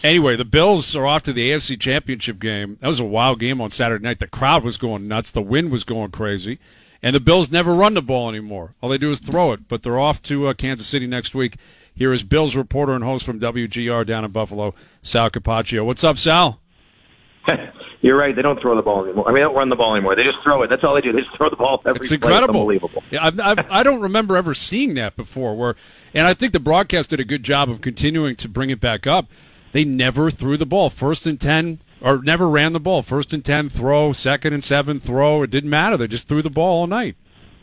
Anyway, the Bills are off to the AFC Championship game. That was a wild game on Saturday night. The crowd was going nuts. The wind was going crazy. And the Bills never run the ball anymore. All they do is throw it. But they're off to Kansas City next week. Here is Bills reporter and host from WGR down in Buffalo, Sal Capaccio. What's up, Sal? You're right. They don't throw the ball anymore. I mean, they don't run the ball anymore. They just throw it. That's all they do. They just throw the ball every play. It's incredible. It's unbelievable. Yeah, I don't remember ever seeing that before. And I think the broadcast did a good job of continuing to bring it back up. They never threw the ball. 1st and 10, or never ran the ball. 1st and 10, throw. 2nd and 7, throw. It didn't matter. They just threw the ball all night.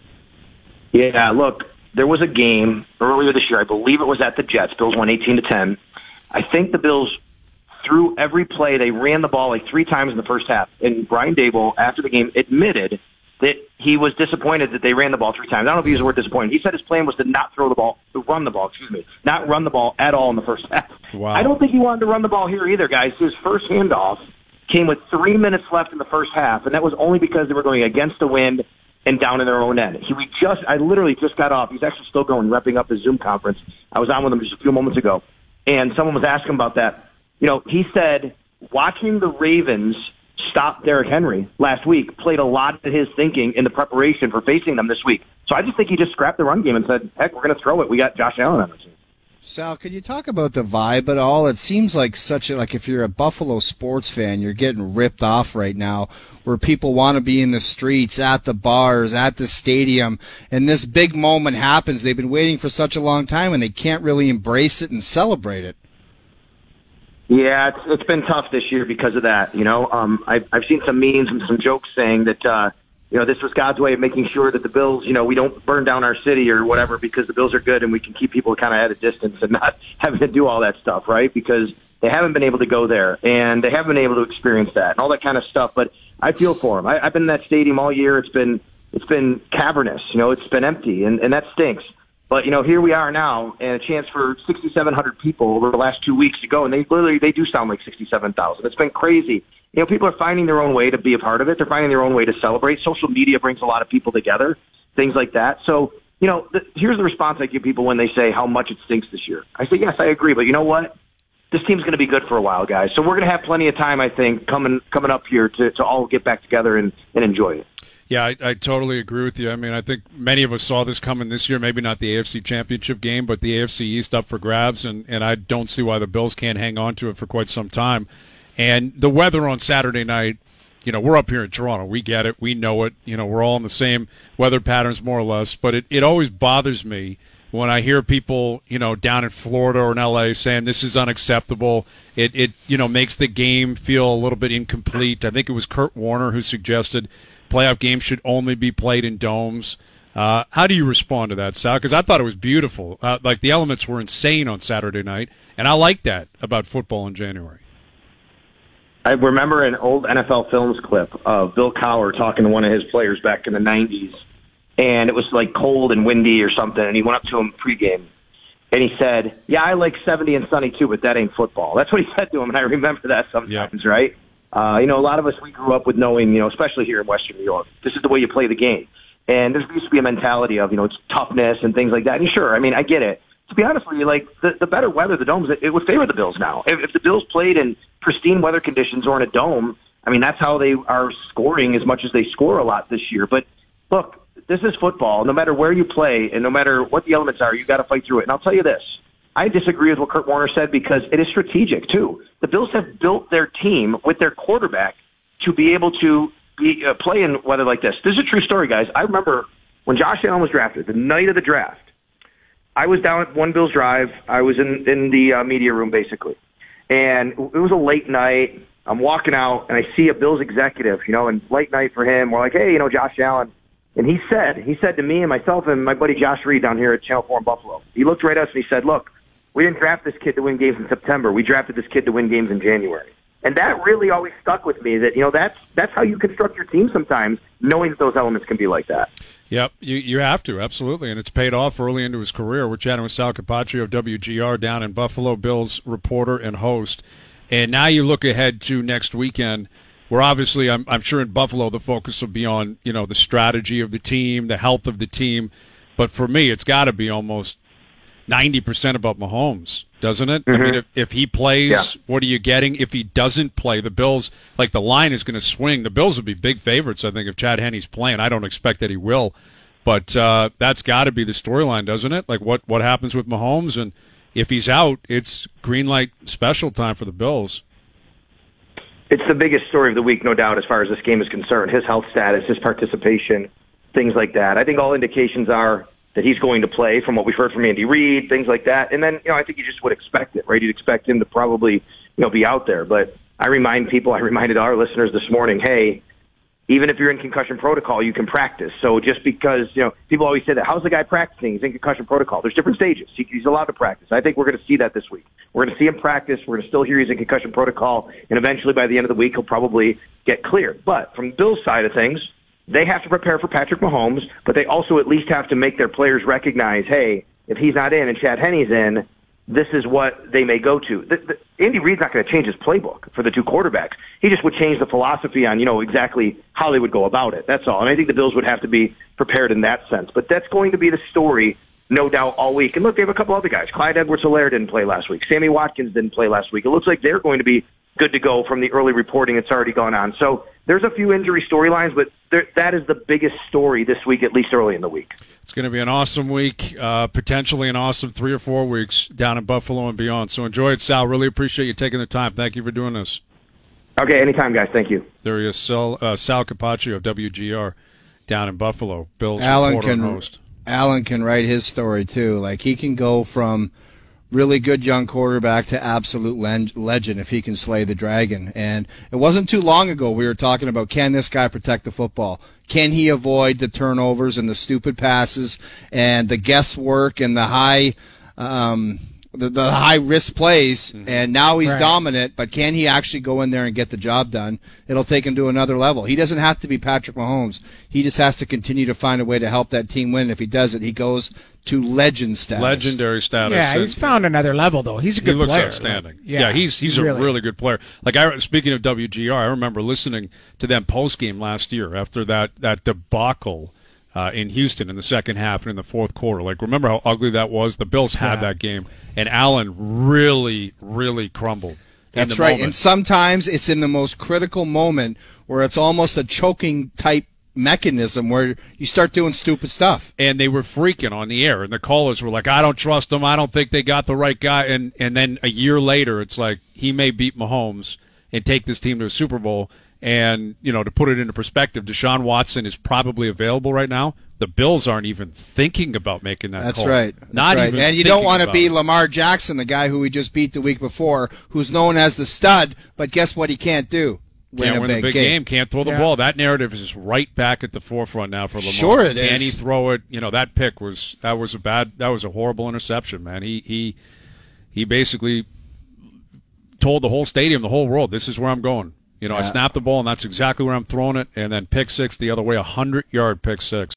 Yeah, look, there was a game earlier this year. I believe it was at the Jets. Bills won 18-10. I think the Bills threw every play. They ran the ball like 3 times in the first half. And Brian Daboll, after the game, admitted that he was disappointed that they ran the ball 3 times. I don't know if he used the word disappointed. He said his plan was to not throw the ball, to run the ball, not run the ball at all in the first half. Wow. I don't think he wanted to run the ball here either, guys. His first handoff came with 3 minutes left in the first half, and that was only because they were going against the wind and down in their own end. I literally just got off. He's actually still going, wrapping up his Zoom conference. I was on with him just a few moments ago, and someone was asking about that. You know, he said watching the Ravens stop Derrick Henry last week played a lot to his thinking in the preparation for facing them this week. So I just think he just scrapped the run game and said, heck, we're going to throw it. We got Josh Allen on the team. Sal, can you talk about the vibe at all? It seems like if you're a Buffalo sports fan, you're getting ripped off right now, where people want to be in the streets, at the bars, at the stadium, and this big moment happens. They've been waiting for such a long time, and they can't really embrace it and celebrate it. Yeah, it's been tough this year because of that. You know, I've seen some memes and some jokes saying that this was God's way of making sure that the Bills, we don't burn down our city or whatever, because the Bills are good and we can keep people kind of at a distance and not having to do all that stuff, right? Because they haven't been able to go there and they haven't been able to experience that and all that kind of stuff. But I feel for them. I've been in that stadium all year. It's been cavernous. It's been empty, and that stinks. But, here we are now, and a chance for 6,700 people over the last 2 weeks to go, and they do sound like 67,000. It's been crazy. People are finding their own way to be a part of it. They're finding their own way to celebrate. Social media brings a lot of people together, things like that. So, here's the response I give people when they say how much it stinks this year. I say, yes, I agree, but you know what? This team's going to be good for a while, guys. So we're going to have plenty of time, I think, coming up here to all get back together and enjoy it. Yeah, I totally agree with you. I mean, I think many of us saw this coming this year, maybe not the AFC Championship game, but the AFC East up for grabs, and I don't see why the Bills can't hang on to it for quite some time. And the weather on Saturday night, we're up here in Toronto. We get it. We know it. We're all in the same weather patterns more or less, but it always bothers me when I hear people, down in Florida or in LA saying this is unacceptable. It makes the game feel a little bit incomplete. I think it was Kurt Warner who suggested playoff games should only be played in domes. How do you respond to that, Sal? Because I thought it was beautiful. Like, the elements were insane on Saturday night, and I like that about football in January. I remember an old NFL Films clip of Bill Cowher talking to one of his players back in the 90s, and it was like cold and windy or something, and he went up to him pregame, and he said, yeah, I like 70 and sunny too, but that ain't football. That's what he said to him, and I remember that sometimes, right? A lot of us, we grew up with knowing, especially here in Western New York, this is the way you play the game. And there used to be a mentality of, it's toughness and things like that. And sure, I get it. To be honest with you, like, the better weather, the domes, it would favor the Bills now. If the Bills played in pristine weather conditions or in a dome, that's how they are scoring as much as they score a lot this year. But look, this is football. No matter where you play and no matter what the elements are, you got to fight through it. And I'll tell you this. I disagree with what Kurt Warner said because it is strategic, too. The Bills have built their team with their quarterback to be able to play in weather like this. This is a true story, guys. I remember when Josh Allen was drafted, the night of the draft, I was down at One Bills Drive. I was in the media room, basically. And it was a late night. I'm walking out, and I see a Bills executive, and late night for him. We're like, hey, Josh Allen. And he said to me and myself and my buddy Josh Reed down here at Channel 4 in Buffalo, he looked right at us and he said, look, we didn't draft this kid to win games in September. We drafted this kid to win games in January. And that really always stuck with me, that, that's how you construct your team sometimes, knowing that those elements can be like that. Yep, you have to, absolutely. And it's paid off early into his career. We're chatting with Sal Capaccio of WGR down in Buffalo, Bills reporter and host. And now you look ahead to next weekend, where obviously I'm sure in Buffalo the focus will be on, the strategy of the team, the health of the team. But for me, it's got to be almost 90% about Mahomes. doesn't it? I mean, if he plays, what are you getting? If he doesn't play, the Bills, like the line is going to swing. The Bills would be big favorites, I think, if Chad Henne's playing. I don't expect that he will, but that's got to be the storyline, doesn't it? Like what happens with Mahomes, and if he's out, it's green light special time for the Bills. It's the biggest story of the week, no doubt, as far as this game is concerned. His health status, his participation, things like that. I think all indications are that he's going to play from what we've heard from Andy Reid, things like that. And then, I think you just would expect it, right? You'd expect him to probably, be out there. But I reminded our listeners this morning, hey, even if you're in concussion protocol, you can practice. So just because, people always say that, how's the guy practicing? He's in concussion protocol. There's different stages. He's allowed to practice. I think we're going to see that this week. We're going to see him practice. We're going to still hear he's in concussion protocol. And eventually by the end of the week, he'll probably get cleared. But from Bill's side of things, they have to prepare for Patrick Mahomes, but they also at least have to make their players recognize, hey, if he's not in and Chad Henne's in, this is what they may go to. Andy Reid's not going to change his playbook for the two quarterbacks. He just would change the philosophy on, exactly how they would go about it. That's all. And I think the Bills would have to be prepared in that sense. But that's going to be the story, no doubt, all week. And look, they have a couple other guys. Clyde Edwards-Helaire didn't play last week. Sammy Watkins didn't play last week. It looks like they're going to be good to go from the early reporting that's already gone on. So there's a few injury storylines, but that is the biggest story this week, at least early in the week. It's going to be an awesome week, potentially an awesome 3 or 4 weeks down in Buffalo and beyond. So enjoy it, Sal. Really appreciate you taking the time. Thank you for doing this. Okay, anytime, guys. Thank you. There he is, Sal Capaccio of WGR down in Buffalo, Bills Alan reporter and host. Alan can write his story, too. Like, he can go from really good young quarterback to absolute legend if he can slay the dragon. And it wasn't too long ago we were talking about, can this guy protect the football? Can he avoid the turnovers and the stupid passes and the guesswork and the high the high risk plays? And now he's dominant, but can he actually go in there and get the job done? It'll take him to another level. He doesn't have to be Patrick Mahomes. He just has to continue to find a way to help that team win. If he does it, he goes to legend status. Legendary status. Yeah, he's found another level, though. He's a good player. He looks outstanding. Like, yeah, he's a really good player. Like, speaking of WGR, I remember listening to them post-game last year after that debacle in Houston in the second half and in the fourth quarter. Like, remember how ugly that was? The Bills had that game, and Allen really, really crumbled. That's right. And sometimes it's in the most critical moment where it's almost a choking type mechanism where you start doing stupid stuff. And they were freaking on the air, and the callers were like, I don't trust them. I don't think they got the right guy. And then a year later, it's like he may beat Mahomes and take this team to a Super Bowl. And, to put it into perspective, Deshaun Watson is probably available right now. The Bills aren't even thinking about making that That's call. Right. Not right. even And you don't want to be Lamar Jackson, the guy who we just beat the week before, who's known as the stud, but guess what he can't do? Can't win a big game. Can't throw the ball. That narrative is right back at the forefront now for Lamar. Sure it is. Can he throw it? That pick was a horrible interception, man. He basically told the whole stadium, the whole world, this is where I'm going. I snapped the ball, and that's exactly where I'm throwing it. And then pick six the other way, 100-yard pick six.